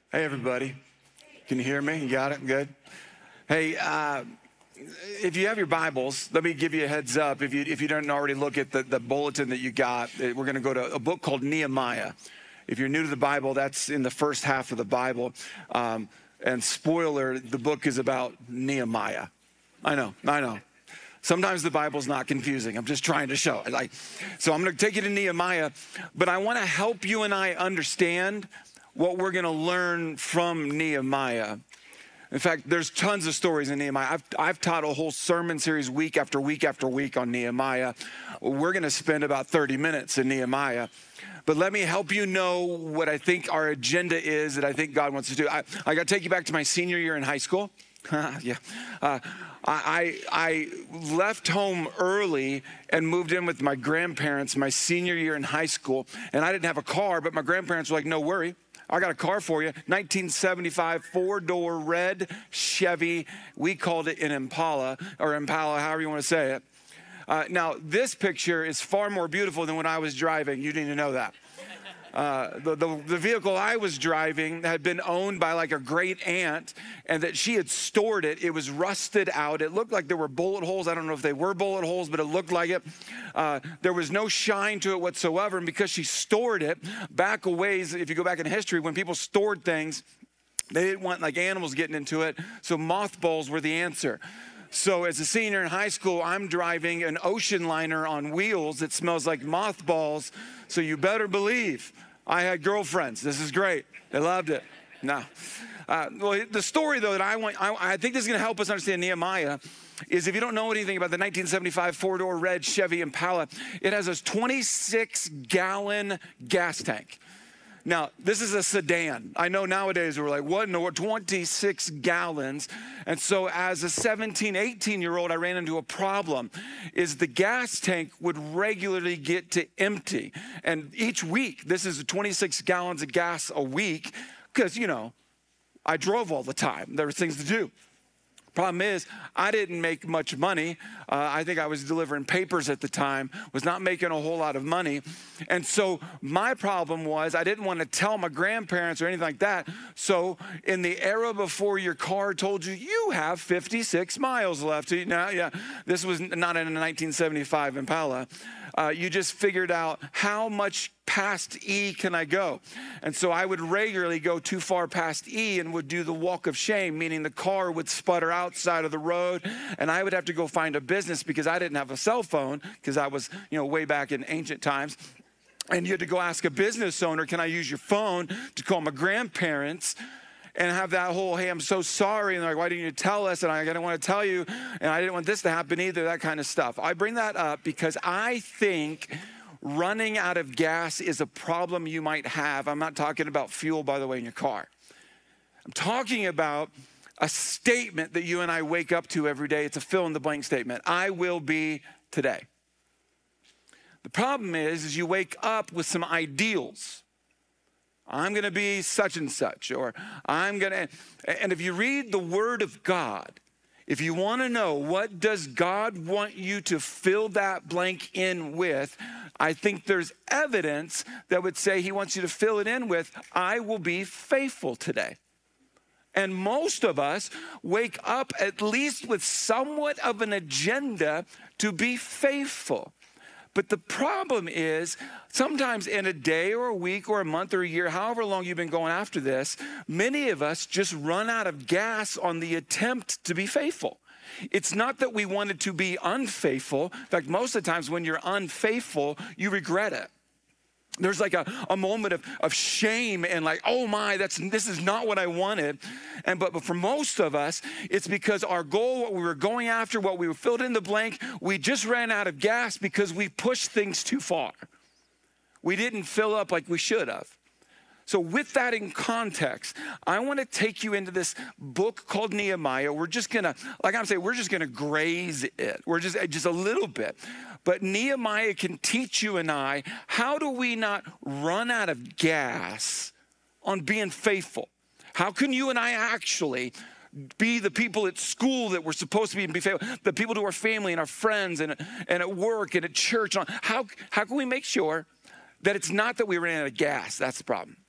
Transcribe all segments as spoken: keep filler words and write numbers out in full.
Hey, everybody. Can you hear me? You got it? Good. Hey, uh, if you have your Bibles, let me give you a heads up. If you if you don't already look at the, the bulletin that you got, we're going to go to a book called Nehemiah. If you're new to the Bible, that's in the first half of the Bible. Um, and spoiler, the book is about Nehemiah. I know, I know. Sometimes the Bible's not confusing. I'm just trying to show it. Like, so I'm going to take you to Nehemiah, but I want to help you and I understand what we're going to learn from Nehemiah. In fact, there's tons of stories in Nehemiah. I've, I've taught a whole sermon series week after week after week on Nehemiah. We're going to spend about thirty minutes in Nehemiah. But let me help you know what I think our agenda is that I think God wants to do. I, I got to take you back to my senior year in high school. yeah. Uh, I, I left home early and moved in with my grandparents my senior year in high school. And I didn't have a car, but my grandparents were like, no worry. I got a car for you, nineteen seventy-five four-door red Chevy. We called it an Impala, or Impala, however you want to say it. Uh, now, this picture is far more beautiful than when I was driving. You need to know that. Uh, the, the, the vehicle I was driving had been owned by like a great aunt, and that she had stored it. It was rusted out. It looked like there were bullet holes. I don't know if they were bullet holes, but it looked like it. Uh, there was no shine to it whatsoever. And because she stored it back a ways, if you go back in history, when people stored things, they didn't want like animals getting into it. So mothballs were the answer. So as a senior in high school, I'm driving an ocean liner on wheels that smells like mothballs. So you better believe I had girlfriends. This is great. They loved it. No. Uh, well, the story, though, that I want, I, I think this is going to help us understand Nehemiah is if you don't know anything about the nineteen seventy-five four-door red Chevy Impala, it has a twenty-six gallon gas tank. Now, this is a sedan. I know nowadays we're like, what in the world, twenty-six gallons. And so as a seventeen, eighteen-year-old, I ran into a problem, is the gas tank would regularly get to empty. And each week, this is twenty-six gallons of gas a week, because, you know, I drove all the time. There were things to do. Problem is, I didn't make much money. Uh, I think I was delivering papers at the time, was not making a whole lot of money. And so my problem was I didn't want to tell my grandparents or anything like that. So in the era before your car told you, you have fifty-six miles left. Now, yeah, this was not in a nineteen seventy-five Impala. Uh, you just figured out how much past E can I go? And so I would regularly go too far past E and would do the walk of shame, meaning the car would sputter outside of the road and I would have to go find a business because I didn't have a cell phone because I was, you know, way back in ancient times. And you had to go ask a business owner, can I use your phone to call my grandparents? And have that whole, hey, I'm so sorry. And they're like, why didn't you tell us? And I didn't want to tell you. And I didn't want this to happen either, that kind of stuff. I bring that up because I think running out of gas is a problem you might have. I'm not talking about fuel, by the way, in your car. I'm talking about a statement that you and I wake up to every day. It's a fill in the blank statement. I will be today. The problem is, is you wake up with some ideals. I'm going to be such and such, or I'm going to, and if you read the Word of God, if you want to know what does God want you to fill that blank in with, I think there's evidence that would say he wants you to fill it in with, I will be faithful today. And most of us wake up at least with somewhat of an agenda to be faithful. But the problem is, sometimes in a day or a week or a month or a year, however long you've been going after this, many of us just run out of gas on the attempt to be faithful. It's not that we wanted to be unfaithful. In fact, most of the times when you're unfaithful, you regret it. There's like a, a moment of, of shame and like, oh my, that's this is not what I wanted. And but, but for most of us, it's because our goal, what we were going after, what we were filled in the blank, we just ran out of gas because we pushed things too far. We didn't fill up like we should have. So with that in context, I want to take you into this book called Nehemiah. We're just going to, like I'm saying, we're just going to graze it. We're just, just a little bit. But Nehemiah can teach you and I, how do we not run out of gas on being faithful? How can you and I actually be the people at school that we're supposed to be and be faithful, the people to our family and our friends and, and at work and at church? How, how can we make sure that it's not that we ran out of gas? That's the problem.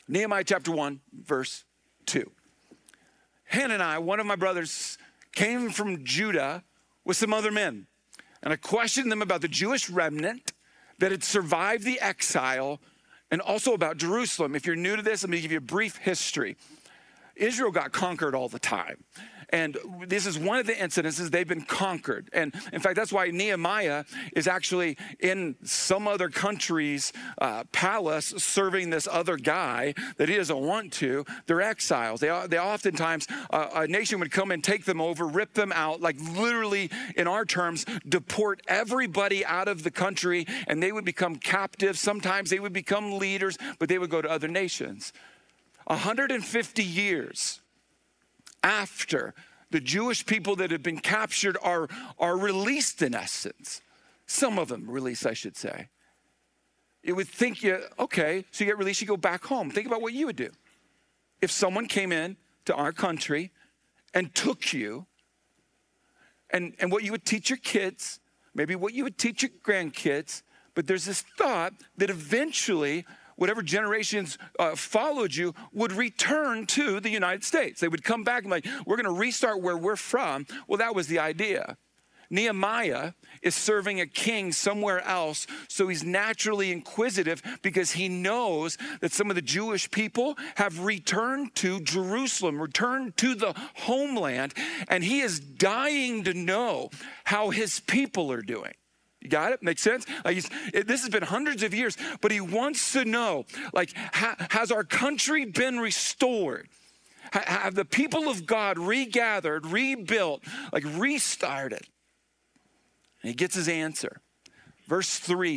Nehemiah chapter one, verse two. Hananiah, one of my brothers, came from Judah with some other men. And I questioned them about the Jewish remnant that had survived the exile and also about Jerusalem. If you're new to this, let me give you a brief history. Israel got conquered all the time. And this is one of the incidences they've been conquered. And in fact, that's why Nehemiah is actually in some other country's uh, palace serving this other guy that he doesn't want to. They're exiles. They, they oftentimes, uh, a nation would come and take them over, rip them out, like literally in our terms, deport everybody out of the country, and they would become captives. Sometimes they would become leaders, but they would go to other nations. one hundred fifty years after the Jewish people that have been captured are, are released in essence. Some of them released, I should say. You would think, you, okay, so you get released, you go back home. Think about what you would do. If someone came in to our country and took you, and, and what you would teach your kids, maybe what you would teach your grandkids, but there's this thought that eventually whatever generations uh, followed you would return to the United States. They would come back and be like, we're going to restart where we're from. Well, that was the idea. Nehemiah is serving a king somewhere else, so he's naturally inquisitive because he knows that some of the Jewish people have returned to Jerusalem, returned to the homeland, and he is dying to know how his people are doing. You got it? Makes sense? Like he's, it, this has been hundreds of years, but he wants to know, like, ha, has our country been restored? Ha, have the people of God regathered, rebuilt, like restarted? And he gets his answer. Verse three.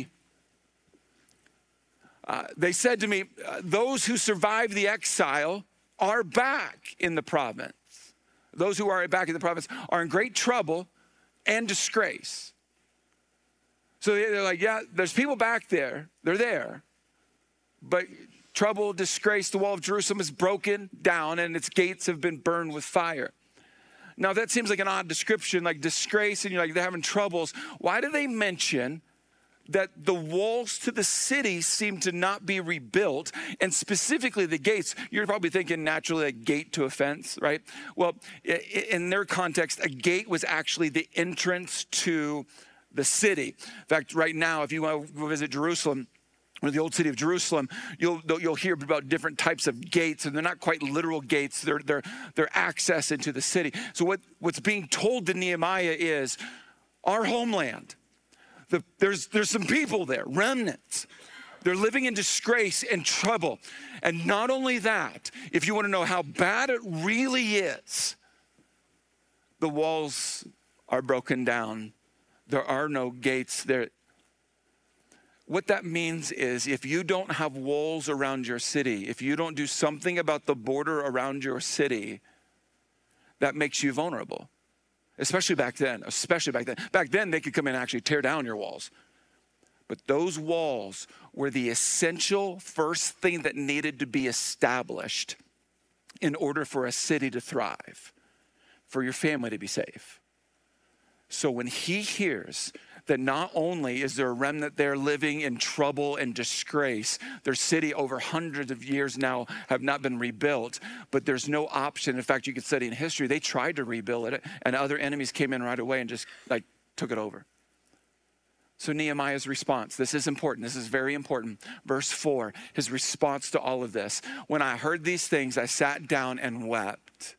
Uh, they said to me, uh, those who survived the exile are back in the province. Those who are back in the province are in great trouble and disgrace. So they're like, yeah, there's people back there. They're there. But trouble, disgrace, the wall of Jerusalem is broken down and its gates have been burned with fire. Now that seems like an odd description, like disgrace, and you're like, they're having troubles. Why do they mention that the walls to the city seem to not be rebuilt, and specifically the gates? You're probably thinking naturally a gate to a fence, right? Well, in their context, a gate was actually the entrance to the city. In fact, right now, if you want to go visit Jerusalem, or the old city of Jerusalem, you'll you'll hear about different types of gates, and they're not quite literal gates. They're they're they're access into the city. So what, what's being told to Nehemiah is, our homeland, the, there's there's some people there, remnants. They're living in disgrace and trouble. And not only that, if you want to know how bad it really is, the walls are broken down. There are no gates there. What that means is if you don't have walls around your city, if you don't do something about the border around your city, that makes you vulnerable. Especially back then, especially back then. Back then, they could come in and actually tear down your walls. But those walls were the essential first thing that needed to be established in order for a city to thrive, for your family to be safe. So when he hears that not only is there a remnant there living in trouble and disgrace, their city over hundreds of years now have not been rebuilt, but there's no option. In fact, you could study in history, they tried to rebuild it and other enemies came in right away and just like took it over. So Nehemiah's response, this is important, this is very important. Verse four, his response to all of this. When I heard these things, I sat down and wept.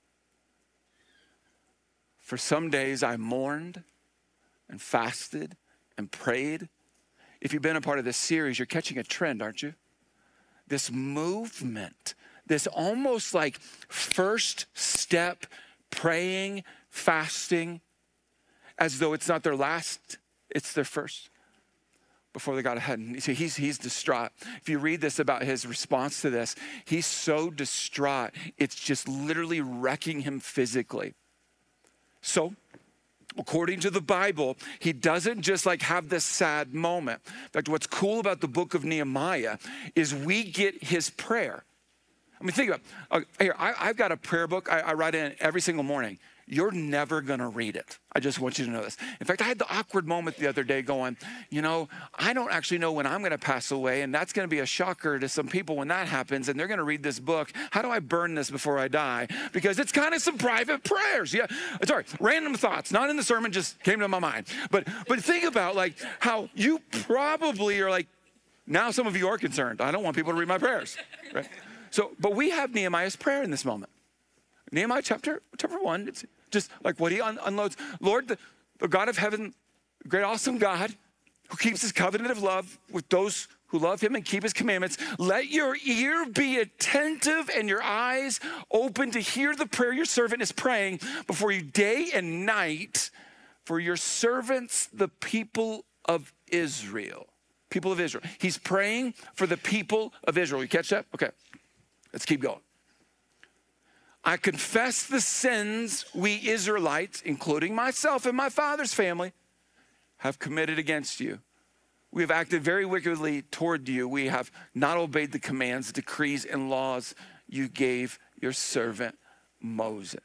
For some days I mourned and fasted and prayed. If you've been a part of this series, you're catching a trend, aren't you? This movement, this almost like first step, praying, fasting, as though it's not their last, it's their first, before they got ahead. And you see, he's, he's distraught. If you read this about his response to this, he's so distraught, it's just literally wrecking him physically. So, according to the Bible, he doesn't just like have this sad moment. In fact, what's cool about the book of Nehemiah is we get his prayer. I mean, think about it. Uh, here, I, I've got a prayer book I, I write in every single morning. You're never gonna read it. I just want you to know this. In fact, I had the awkward moment the other day going, you know, I don't actually know when I'm gonna pass away, and that's gonna be a shocker to some people when that happens, and they're gonna read this book. How do I burn this before I die? Because it's kind of some private prayers. Yeah, sorry, random thoughts, not in the sermon, just came to my mind. But but think about like how you probably are like, now some of you are concerned. I don't want people to read my prayers, right? So, but we have Nehemiah's prayer in this moment. Nehemiah chapter, chapter one, it's just like what he un- unloads. Lord, the, the God of heaven, great awesome God, who keeps his covenant of love with those who love him and keep his commandments, let your ear be attentive and your eyes open to hear the prayer your servant is praying before you day and night for your servants, the people of Israel. People of Israel. He's praying for the people of Israel. You catch that? Okay, let's keep going. I confess the sins we Israelites, including myself and my father's family, have committed against you. We have acted very wickedly toward you. We have not obeyed the commands, decrees, and laws you gave your servant Moses.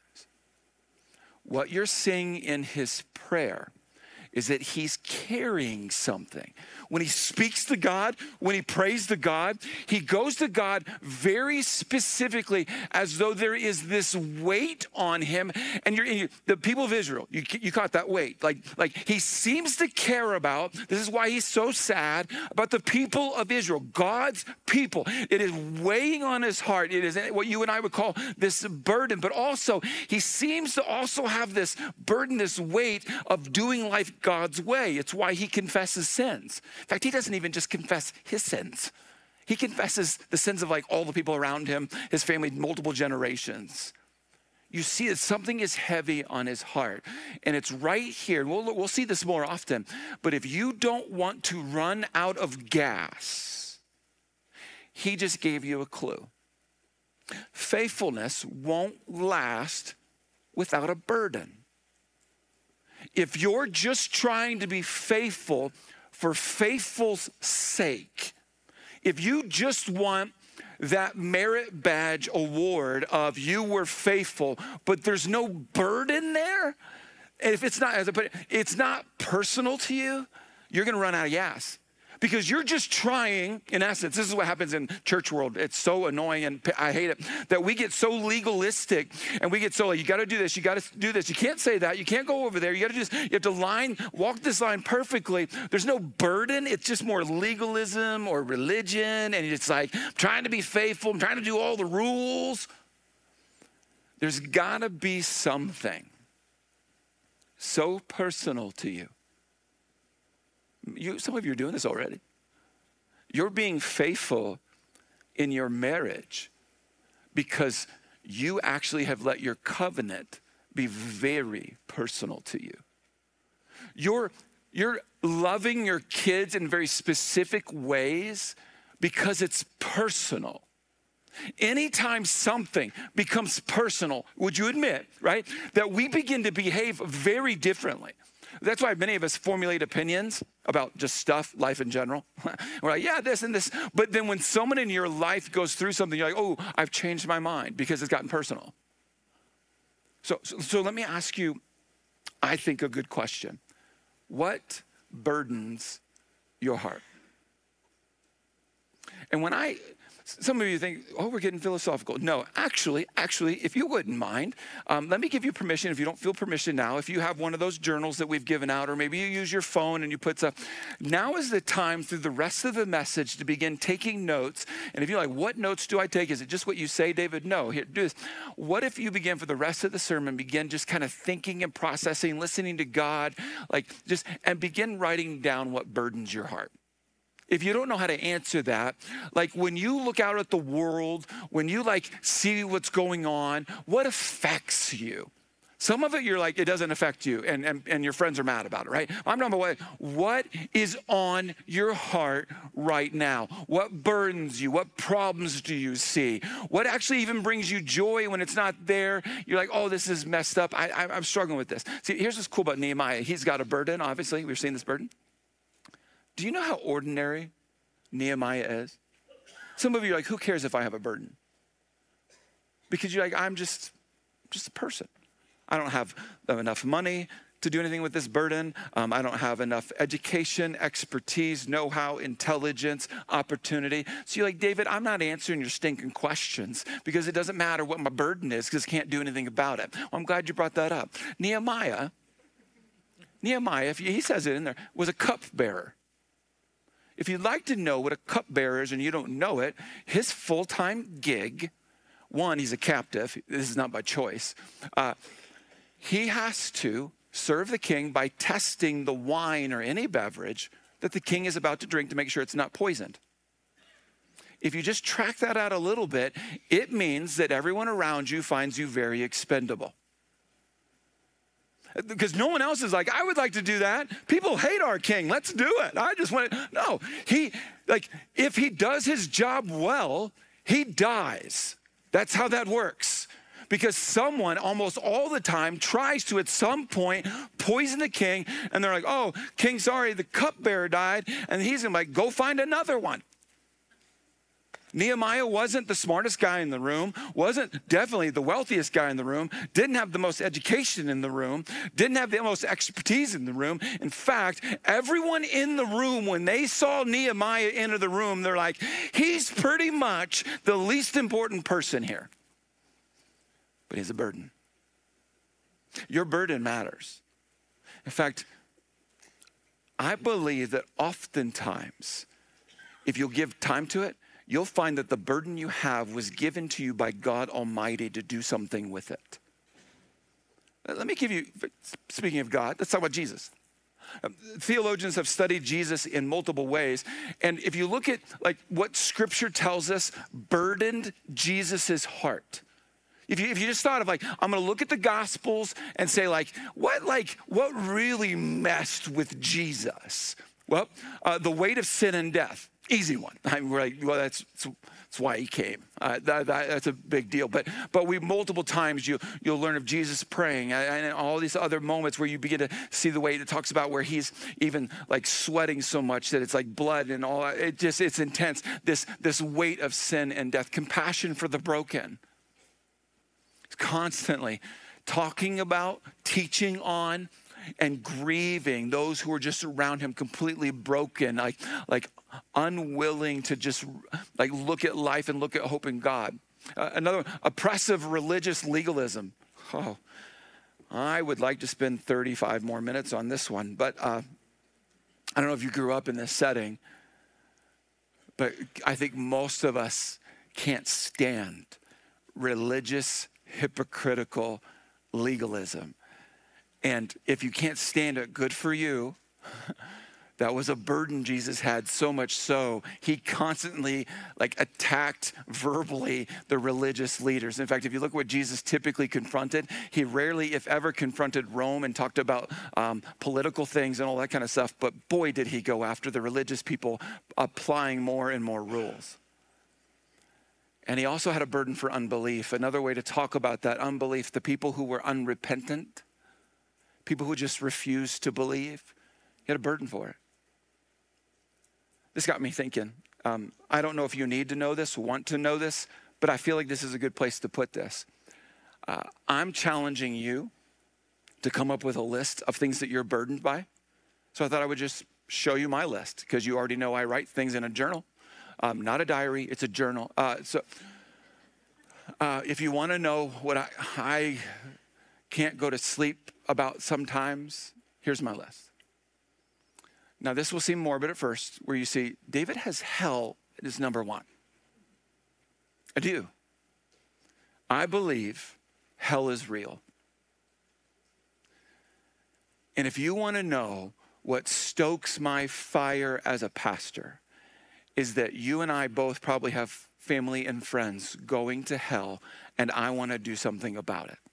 What you're seeing in his prayer is that he's carrying something. When he speaks to God, when he prays to God, he goes to God very specifically as though there is this weight on him. And you're, and you, the people of Israel, you, you caught that weight. Like, like he seems to care about, this is why he's so sad, about the people of Israel, God's people. It is weighing on his heart. It is what you and I would call this burden, but also he seems to also have this burden, this weight of doing life God's way. It's why he confesses sins. In fact, he doesn't even just confess his sins. He confesses the sins of like all the people around him, his family, multiple generations. You see that something is heavy on his heart. And it's right here. We'll, we'll see this more often. But if you don't want to run out of gas, he just gave you a clue. Faithfulness won't last without a burden. If you're just trying to be faithful for faithful's sake, if you just want that merit badge award of you were faithful, but there's no burden there, and if it's not, as I put it, it's not personal to you, you're gonna run out of gas. Because you're just trying, in essence, this is what happens in church world. It's so annoying and I hate it, that we get so legalistic and we get so like, you gotta do this, you gotta do this. You can't say that, you can't go over there. You gotta just, you have to line, walk this line perfectly. There's no burden. It's just more legalism or religion. And it's like, I'm trying to be faithful. I'm trying to do all the rules. There's gotta be something so personal to you. You, some of you are doing this already. You're being faithful in your marriage because you actually have let your covenant be very personal to you. You're, you're loving your kids in very specific ways because it's personal. Anytime something becomes personal, would you admit, right, that we begin to behave very differently? That's why many of us formulate opinions about just stuff, life in general. We're like, yeah, this and this. But then when someone in your life goes through something, you're like, oh, I've changed my mind because it's gotten personal. So, so, so let me ask you, I think, a good question. What burdens your heart? And when I, some of you think, oh, we're getting philosophical. No, actually, actually, if you wouldn't mind, um, let me give you permission. If you don't feel permission now, if you have one of those journals that we've given out, or maybe you use your phone and you put stuff, now is the time through the rest of the message to begin taking notes. And if you're like, what notes do I take? Is it just what you say, David? No, here, do this. What if you begin for the rest of the sermon, begin just kind of thinking and processing, listening to God, like just, and begin writing down what burdens your heart. If you don't know how to answer that, like when you look out at the world, when you like see what's going on, what affects you? Some of it you're like, it doesn't affect you, and, and, and your friends are mad about it, right? I'm talking about what is on your heart right now? What burdens you? What problems do you see? What actually even brings you joy when it's not there? You're like, oh, this is messed up. I, I, I'm struggling with this. See, here's what's cool about Nehemiah. He's got a burden, obviously. We've seen this burden. Do you know how ordinary Nehemiah is? Some of you are like, who cares if I have a burden? because you're like, I'm just, just a person. I don't have enough money to do anything with this burden. Um, I don't have enough education, expertise, know-how, intelligence, opportunity. So you're like, David, I'm not answering your stinking questions because it doesn't matter what my burden is because I can't do anything about it. Well, I'm glad you brought that up. Nehemiah, Nehemiah, if you, he says it in there, was a cupbearer. If you'd like to know what a cupbearer is and you don't know it, his full-time gig, one, he's a captive. This is not by choice. Uh, he has to serve the king by testing the wine or any beverage that the king is about to drink to make sure it's not poisoned. If you just track that out a little bit, it means that everyone around you finds you very expendable. Because no one else is like, I would like to do that. People hate our king. Let's do it. I just want to. No, he, like, if he does his job well, he dies. That's how that works. Because someone almost all the time tries to, at some point, poison the king. And they're like, oh, king, sorry, the cupbearer died. And he's going to like, go find another one. Nehemiah wasn't the smartest guy in the room, wasn't definitely the wealthiest guy in the room, didn't have the most education in the room, didn't have the most expertise in the room. In fact, everyone in the room, when they saw Nehemiah enter the room, they're like, he's pretty much the least important person here. But he's a burden. Your burden matters. In fact, I believe that oftentimes, if you'll give time to it, you'll find that the burden you have was given to you by God Almighty to do something with it. Let me give you, speaking of God, let's talk about Jesus. Theologians have studied Jesus in multiple ways. And if you look at like what scripture tells us burdened Jesus's heart. If you, if you just thought of like, I'm gonna look at the Gospels and say like, what like, what really messed with Jesus? Well, uh, the weight of sin and death, easy one. I mean, we're like, well, that's, that's why he came. Uh, that, that, that's a big deal. But but we multiple times you, you'll learn of Jesus praying and, and all these other moments where you begin to see the way it talks about where he's even like sweating so much that it's like blood and all. It just, it's intense. This, this weight of sin and death, compassion for the broken. Constantly talking about, teaching on, and grieving those who are just around him completely broken, like, like unwilling to just like look at life and look at hope in God. Uh, another, oppressive religious legalism. Oh, I would like to spend thirty-five more minutes on this one, but uh, I don't know if you grew up in this setting, but I think most of us can't stand religious hypocritical legalism. And if you can't stand it, good for you. That was a burden Jesus had, so much so he constantly like attacked verbally the religious leaders. In fact, if you look at what Jesus typically confronted, he rarely, if ever, confronted Rome and talked about um, political things and all that kind of stuff. But boy, did he go after the religious people, applying more and more rules. And he also had a burden for unbelief. Another way to talk about that unbelief, the people who were unrepentant, people who just refused to believe, he had a burden for it. This got me thinking. Um, I don't know if you need to know this, want to know this, but I feel like this is a good place to put this. Uh, I'm challenging you to come up with a list of things that you're burdened by. So I thought I would just show you my list because you already know I write things in a journal. Um, not a diary, it's a journal. Uh, so uh, if you want to know what I, I can't go to sleep about sometimes, here's my list. Now this will seem morbid at first, where you see David has hell as number one. I do. I believe hell is real. And if you want to know what stokes my fire as a pastor, is that you and I both probably have family and friends going to hell, and I want to do something about it.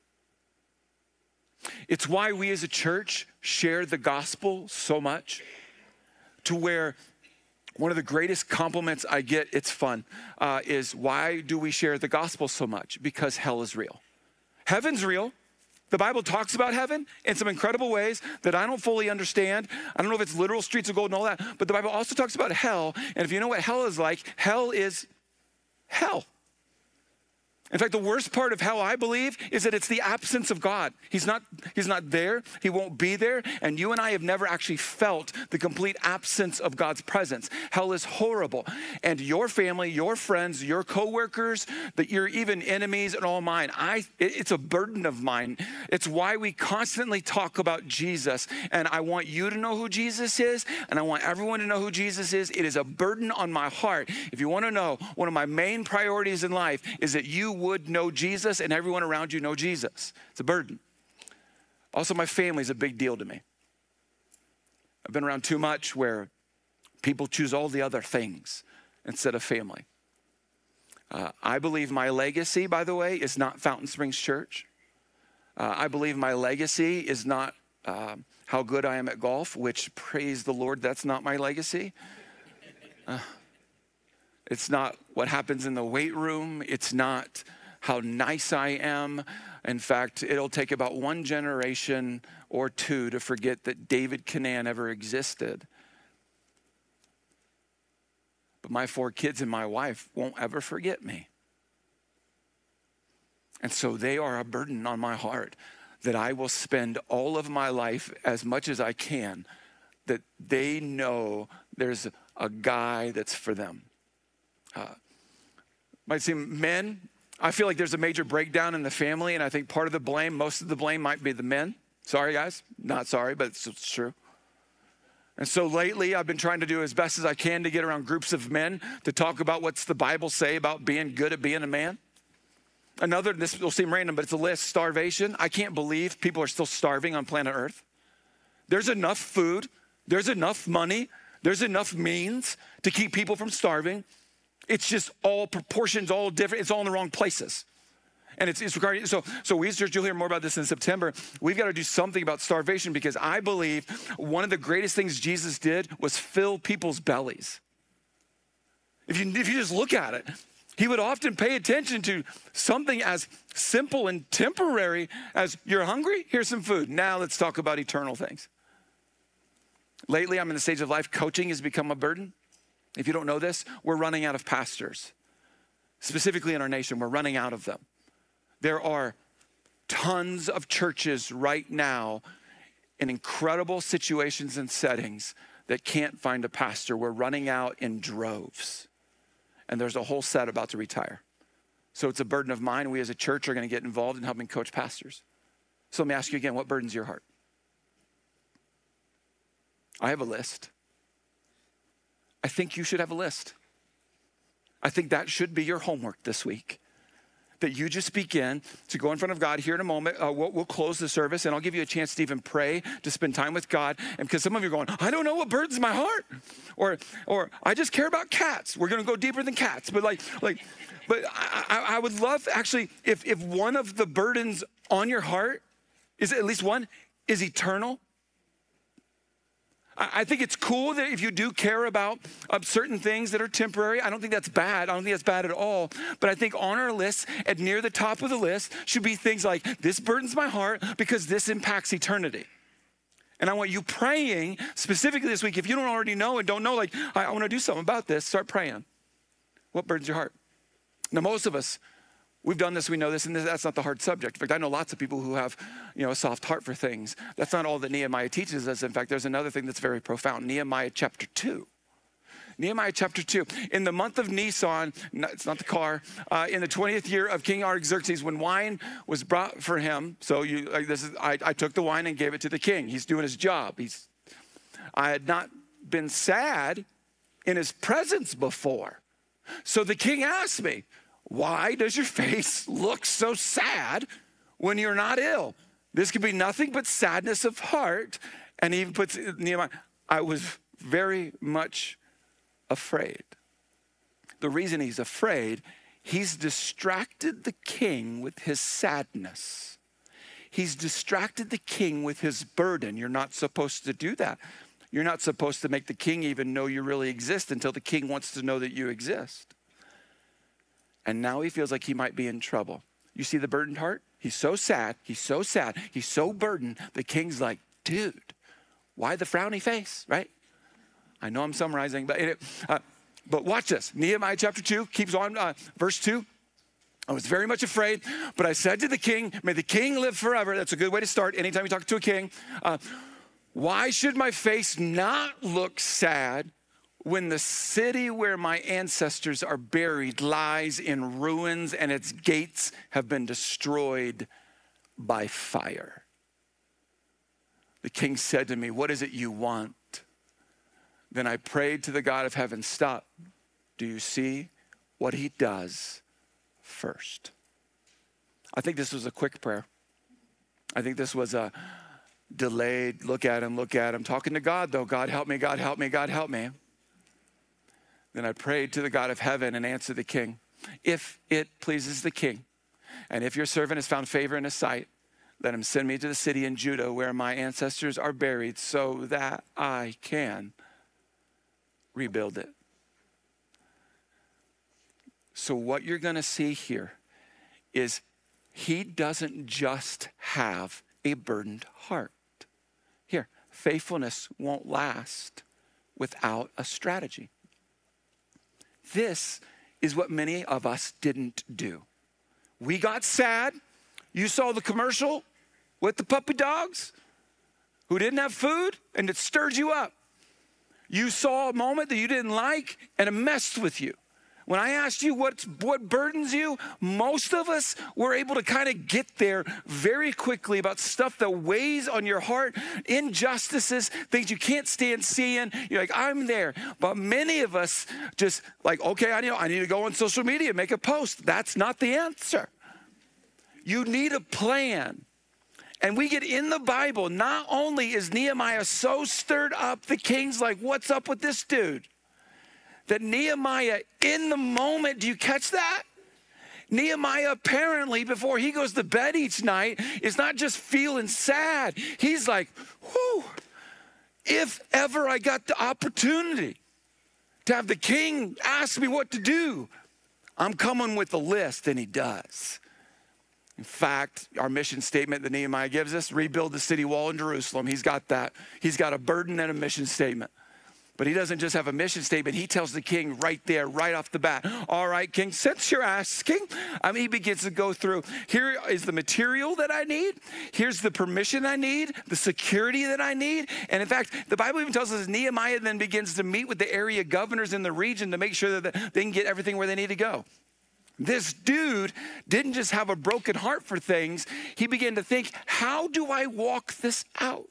It's why we as a church share the gospel so much, to where one of the greatest compliments I get, it's fun, uh, is why do we share the gospel so much? Because hell is real. Heaven's real. The Bible talks about heaven in some incredible ways that I don't fully understand. I don't know if it's literal streets of gold and all that, but the Bible also talks about hell. And if you know what hell is like, hell is hell. In fact, the worst part of hell, I believe, is that it's the absence of God. He's not, he's not there. He won't be there. And you and I have never actually felt the complete absence of God's presence. Hell is horrible. And your family, your friends, your coworkers, that you're even enemies and all mine, I, it's a burden of mine. It's why we constantly talk about Jesus. And I want you to know who Jesus is. And I want everyone to know who Jesus is. It is a burden on my heart. If you want to know, one of my main priorities in life is that you would know Jesus and everyone around you know Jesus. It's a burden. Also, my family is a big deal to me. I've been around too much where people choose all the other things instead of family. Uh, I believe my legacy, by the way, is not Fountain Springs Church. Uh, I believe my legacy is not uh, how good I am at golf, which, praise the Lord, that's not my legacy. Uh, It's not what happens in the weight room. It's not how nice I am. In fact, it'll take about one generation or two to forget that David Canaan ever existed. But my four kids and my wife won't ever forget me. And so they are a burden on my heart that I will spend all of my life as much as I can, that they know there's a guy that's for them. Uh, might seem men, I feel like there's a major breakdown in the family, and I think part of the blame, most of the blame might be the men. Sorry, guys. Not sorry, but it's, it's true. And so lately, I've been trying to do as best as I can to get around groups of men to talk about what's the Bible say about being good at being a man. Another, this will seem random, but it's a list, starvation. I can't believe people are still starving on planet Earth. There's enough food. There's enough money. There's enough means to keep people from starving. It's just all proportions, all different. It's all in the wrong places. And it's, it's regarding, so, so we church, you'll hear more about this in September. We've got to do something about starvation because I believe one of the greatest things Jesus did was fill people's bellies. If you, if you just look at it, he would often pay attention to something as simple and temporary as you're hungry, here's some food. Now let's talk about eternal things. Lately, I'm in the stage of life, coaching has become a burden. If you don't know this, we're running out of pastors. Specifically in our nation, we're running out of them. There are tons of churches right now in incredible situations and settings that can't find a pastor. We're running out in droves. And there's a whole set about to retire. So it's a burden of mine. We as a church are going to get involved in helping coach pastors. So let me ask you again, what burdens your heart? I have a list. I think you should have a list. I think that should be your homework this week. That you just begin to go in front of God here in a moment. Uh, we'll, we'll close the service and I'll give you a chance to even pray, to spend time with God. And because some of you are going, I don't know what burdens my heart. Or, or I just care about cats. We're going to go deeper than cats. But like, like, but I, I, I would love actually, if, if one of the burdens on your heart is at least one, is eternal. I think it's cool that if you do care about uh, certain things that are temporary, I don't think that's bad. I don't think that's bad at all. But I think on our list and near the top of the list should be things like, this burdens my heart because this impacts eternity. And I want you praying specifically this week. If you don't already know and don't know, like, I, I want to do something about this, start praying. What burdens your heart? Now, most of us, we've done this, we know this, and that's not the hard subject. In fact, I know lots of people who have, you know, a soft heart for things. That's not all that Nehemiah teaches us. In fact, there's another thing that's very profound. Nehemiah chapter two. Nehemiah chapter two. In the month of Nisan, no, it's not the car, uh, in the twentieth year of King Artaxerxes, when wine was brought for him, so you, like this is, I, I took the wine and gave it to the king. He's doing his job. He's, I had not been sad in his presence before. So the king asked me, why does your face look so sad when you're not ill? This could be nothing but sadness of heart. And he even puts Nehemiah, I was very much afraid. The reason he's afraid, he's distracted the king with his sadness. He's distracted the king with his burden. You're not supposed to do that. You're not supposed to make the king even know you really exist until the king wants to know that you exist. And now he feels like he might be in trouble. You see the burdened heart? He's so sad. He's so sad. He's so burdened. The king's like, dude, why the frowny face, right? I know I'm summarizing, but, it, uh, but watch this. Nehemiah chapter two keeps on, uh, verse two. I was very much afraid, but I said to the king, may the king live forever. That's a good way to start anytime you talk to a king. Uh, why should my face not look sad when the city where my ancestors are buried lies in ruins and its gates have been destroyed by fire? The king said to me, what is it you want? Then I prayed to the God of heaven, stop. Do you see what he does first? I think this was a quick prayer. I think this was a delayed look at him, look at him. Talking to God though, God help me, God help me, God help me. Then I prayed to the God of heaven and answered the king. If it pleases the king, and if your servant has found favor in his sight, let him send me to the city in Judah where my ancestors are buried so that I can rebuild it. So what you're going to see here is he doesn't just have a burdened heart. Here, faithfulness won't last without a strategy. This is what many of us didn't do. We got sad. You saw the commercial with the puppy dogs who didn't have food, and it stirred you up. You saw a moment that you didn't like, and it messed with you. When I asked you what, what burdens you, most of us were able to kind of get there very quickly about stuff that weighs on your heart, injustices, things you can't stand seeing. You're like, I'm there. But many of us just like, okay, I need, I need to go on social media, make a post. That's not the answer. You need a plan. And we get in the Bible, not only is Nehemiah so stirred up, the king's like, what's up with this dude? That Nehemiah, in the moment, do you catch that? Nehemiah apparently, before he goes to bed each night, is not just feeling sad. He's like, whew, if ever I got the opportunity to have the king ask me what to do, I'm coming with a list, and he does. In fact, our mission statement that Nehemiah gives us, rebuild the city wall in Jerusalem. He's got that. He's got a burden and a mission statement. But he doesn't just have a mission statement. He tells the king right there, right off the bat, all right, king, since you're asking, I mean, he begins to go through, here is the material that I need. Here's the permission I need, the security that I need. And in fact, the Bible even tells us Nehemiah then begins to meet with the area governors in the region to make sure that they can get everything where they need to go. This dude didn't just have a broken heart for things. He began to think, how do I walk this out?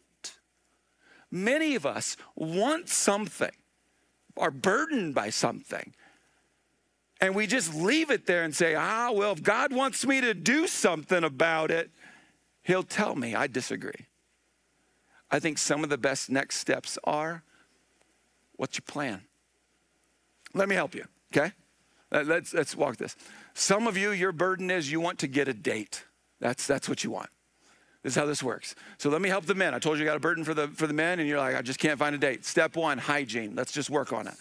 Many of us want something, are burdened by something, and we just leave it there and say, ah, well, if God wants me to do something about it, he'll tell me. I disagree. I think some of the best next steps are, what's your plan? Let me help you, okay? Let's, let's walk this. Some of you, your burden is you want to get a date. That's, that's what you want. This is how this works. So let me help the men. I told you I got a burden for the, for the men, and you're like, I just can't find a date. Step one, hygiene. Let's just work on it.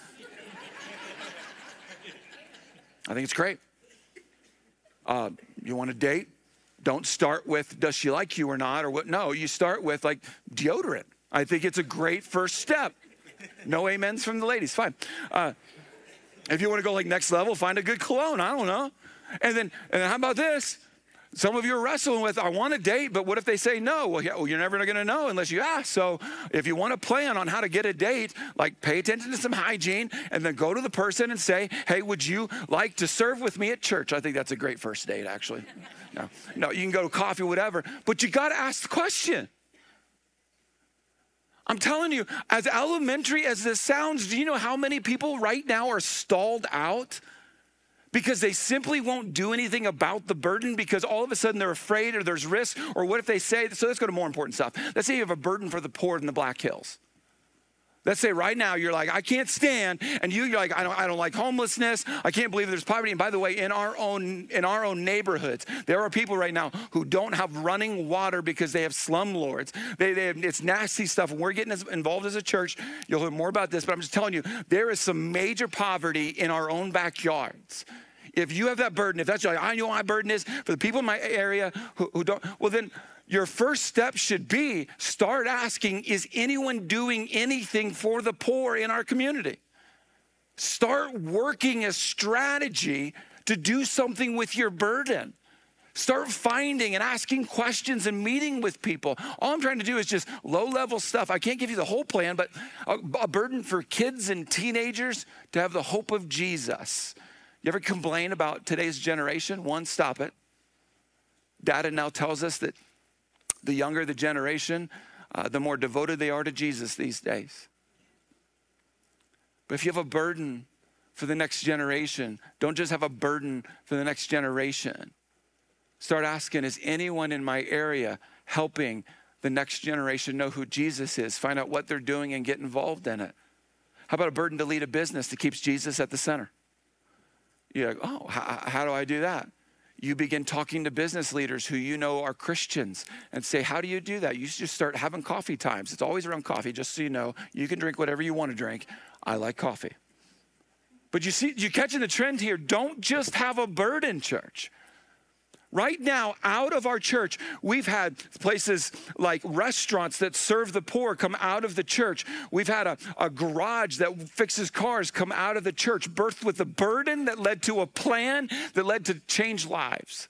I think it's great. Uh, you want a date? Don't start with, does she like you or not? Or what? No, you start with like deodorant. I think it's a great first step. No amens from the ladies, fine. Uh, if you want to go like next level, find a good cologne. I don't know. And then, and then how about this? Some of you are wrestling with, I want a date, but what if they say no? Well, yeah, well you're never going to know unless you ask. So if you want to plan on how to get a date, like pay attention to some hygiene and then go to the person and say, hey, would you like to serve with me at church? I think that's a great first date, actually. No, no, you can go to coffee, whatever, but you got to ask the question. I'm telling you, as elementary as this sounds, do you know how many people right now are stalled out? Because they simply won't do anything about the burden because all of a sudden they're afraid or there's risk, or what if they say, so let's go to more important stuff. Let's say you have a burden for the poor in the Black Hills. Let's say right now you're like, I can't stand, and you, you're like, I don't, I don't like homelessness. I can't believe there's poverty. And by the way, in our own in our own neighborhoods, there are people right now who don't have running water because they have slumlords. They, they have, it's nasty stuff. And we're getting involved as a church. You'll hear more about this, but I'm just telling you, there is some major poverty in our own backyards. If you have that burden, if that's like, I know what my burden is for the people in my area who, who don't, well then, your first step should be start asking, is anyone doing anything for the poor in our community? Start working a strategy to do something with your burden. Start finding and asking questions and meeting with people. All I'm trying to do is just low-level stuff. I can't give you the whole plan, but a, a burden for kids and teenagers to have the hope of Jesus. You ever complain about today's generation? One, stop it. Data now tells us that the younger the generation, uh, the more devoted they are to Jesus these days. But if you have a burden for the next generation, don't just have a burden for the next generation. Start asking, is anyone in my area helping the next generation know who Jesus is? Find out what they're doing and get involved in it. How about a burden to lead a business that keeps Jesus at the center? You're like, oh, how, how do I do that? You begin talking to business leaders who you know are Christians and say, how do you do that? You just start having coffee times. It's always around coffee, just so you know. You can drink whatever you want to drink. I like coffee. But you see, you're catching the trend here. Don't just have a burden, church. Right now, out of our church, we've had places like restaurants that serve the poor come out of the church. We've had a, a garage that fixes cars come out of the church, birthed with a burden that led to a plan that led to change lives.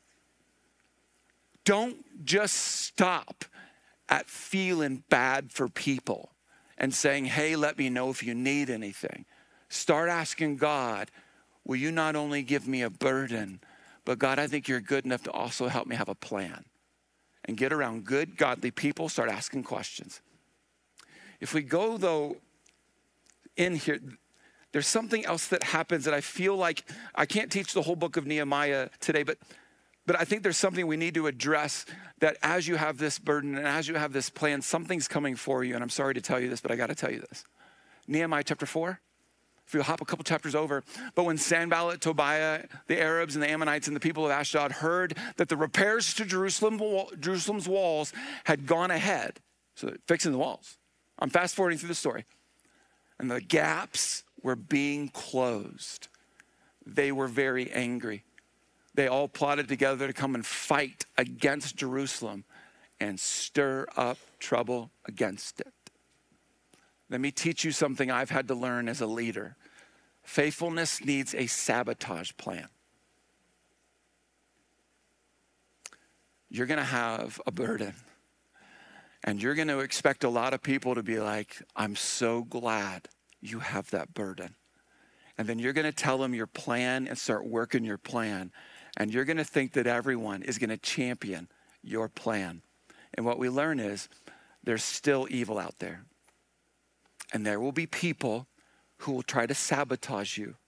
Don't just stop at feeling bad for people and saying, hey, let me know if you need anything. Start asking God, will you not only give me a burden, but God, I think you're good enough to also help me have a plan. And get around good, godly people, start asking questions. If we go, though, in here, there's something else that happens that I feel like, I can't teach the whole book of Nehemiah today, but, but I think there's something we need to address, that as you have this burden and as you have this plan, something's coming for you. And I'm sorry to tell you this, but I got to tell you this. Nehemiah chapter four. If you hop a couple chapters over, but when Sanballat, Tobiah, the Arabs and the Ammonites and the people of Ashdod heard that the repairs to Jerusalem, Jerusalem's walls had gone ahead, so fixing the walls. I'm fast forwarding through the story. And the gaps were being closed. They were very angry. They all plotted together to come and fight against Jerusalem and stir up trouble against it. Let me teach you something I've had to learn as a leader. Faithfulness needs a sabotage plan. You're going to have a burden, and you're going to expect a lot of people to be like, I'm so glad you have that burden. And then you're going to tell them your plan and start working your plan. And you're going to think that everyone is going to champion your plan. And what we learn is there's still evil out there. And there will be people who will try to sabotage you.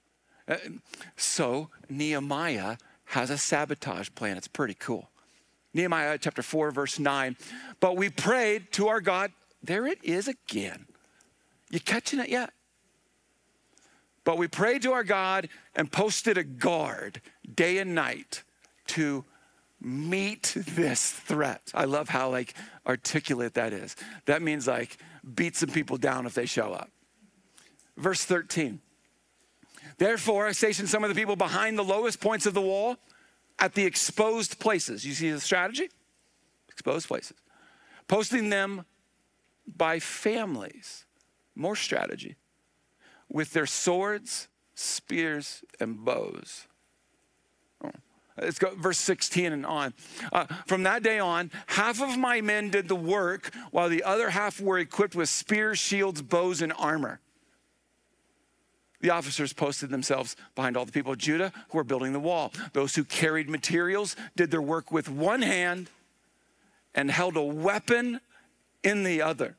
So Nehemiah has a sabotage plan. It's pretty cool. Nehemiah chapter four, verse nine. But we prayed to our God. There it is again. You catching it yet? But we prayed to our God and posted a guard day and night to meet this threat. I love how like articulate that is. That means like beat some people down if they show up. Verse thirteen. Therefore, I stationed some of the people behind the lowest points of the wall at the exposed places. You see the strategy? Exposed places. Posting them by families. More strategy. With their swords, spears, and bows. Oh. Let's go verse sixteen and on. Uh, from that day on, half of my men did the work, while the other half were equipped with spears, shields, bows, and armor. The officers posted themselves behind all the people of Judah who were building the wall. Those who carried materials did their work with one hand and held a weapon in the other.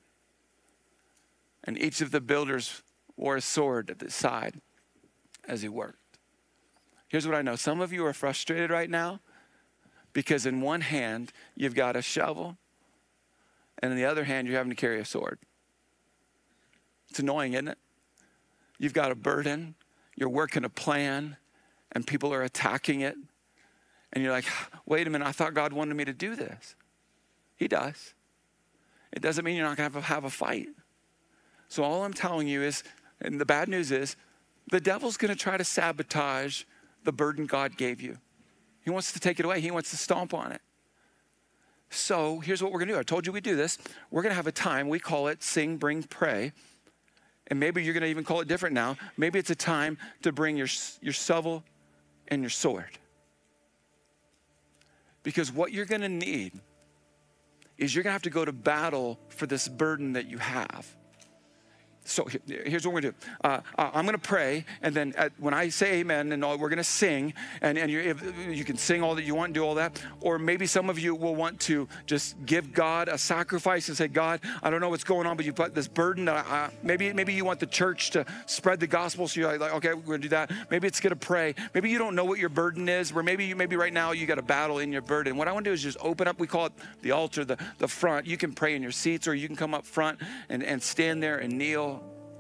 And each of the builders wore a sword at his side as he worked. Here's what I know. Some of you are frustrated right now because in one hand, you've got a shovel, and in the other hand, you're having to carry a sword. It's annoying, isn't it? You've got a burden, you're working a plan, and people are attacking it. And you're like, wait a minute, I thought God wanted me to do this. He does. It doesn't mean you're not going to have a fight. So all I'm telling you is, and the bad news is, the devil's going to try to sabotage the burden God gave you. He wants to take it away. He wants to stomp on it. So here's what we're going to do. I told you we do this. We're going to have a time. We call it Sing, Bring, Pray. And maybe you're gonna even call it different now. Maybe it's a time to bring your, your shovel and your sword. Because what you're gonna need is you're gonna have to go to battle for this burden that you have. So here's what we're gonna do. Uh, I'm gonna pray, and then at, when I say amen, and all, we're gonna sing, and, and if, you can sing all that you want, do all that. Or maybe some of you will want to just give God a sacrifice and say, God, I don't know what's going on, but you put this burden that I, maybe, maybe you want the church to spread the gospel, so you're like, okay, we're gonna do that. Maybe it's gonna pray. Maybe you don't know what your burden is, or maybe, maybe right now you got a battle in your burden. What I wanna do is just open up, we call it the altar, the, the front. You can pray in your seats, or you can come up front and, and stand there and kneel.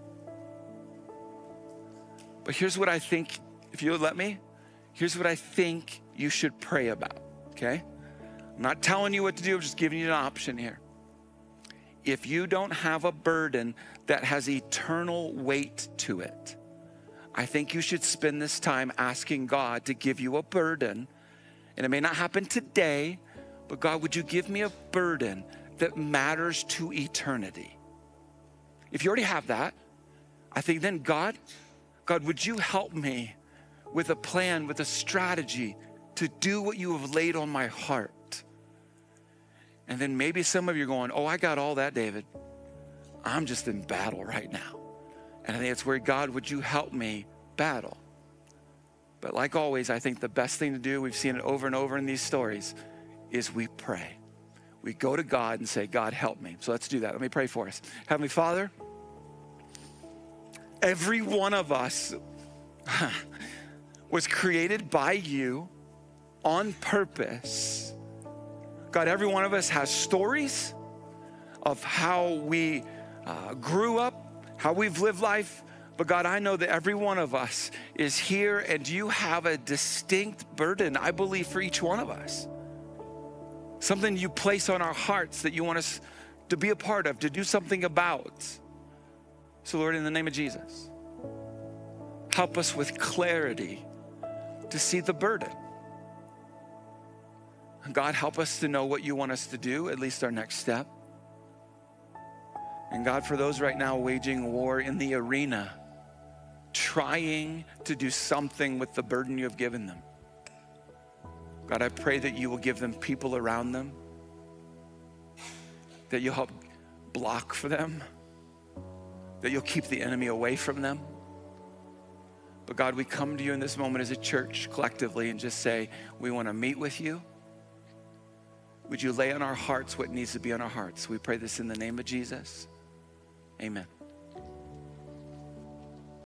But here's what I think, if you would let me, here's what I think you should pray about, okay? I'm not telling you what to do, I'm just giving you an option here. If you don't have a burden that has eternal weight to it, I think you should spend this time asking God to give you a burden. And it may not happen today, but God, would you give me a burden that matters to eternity? If you already have that, I think then God, God, would you help me with a plan, with a strategy to do what you have laid on my heart? And then maybe some of you are going, oh, I got all that, David. I'm just in battle right now. And I think it's where, God, would you help me battle? But like always, I think the best thing to do, we've seen it over and over in these stories, is we pray. We go to God and say, God, help me. So let's do that. Let me pray for us. Heavenly Father, every one of us was created by you on purpose. God, every one of us has stories of how we uh, grew up, how we've lived life. But God, I know that every one of us is here and you have a distinct burden, I believe, for each one of us. Something you place on our hearts that you want us to be a part of, to do something about. So Lord, in the name of Jesus, help us with clarity to see the burden. God, help us to know what you want us to do, at least our next step. And God, for those right now waging war in the arena, trying to do something with the burden you have given them, God, I pray that you will give them people around them, that you'll help block for them, that you'll keep the enemy away from them. But God, we come to you in this moment as a church collectively and just say, we want to meet with you. Would you lay on our hearts what needs to be on our hearts? We pray this in the name of Jesus. Amen.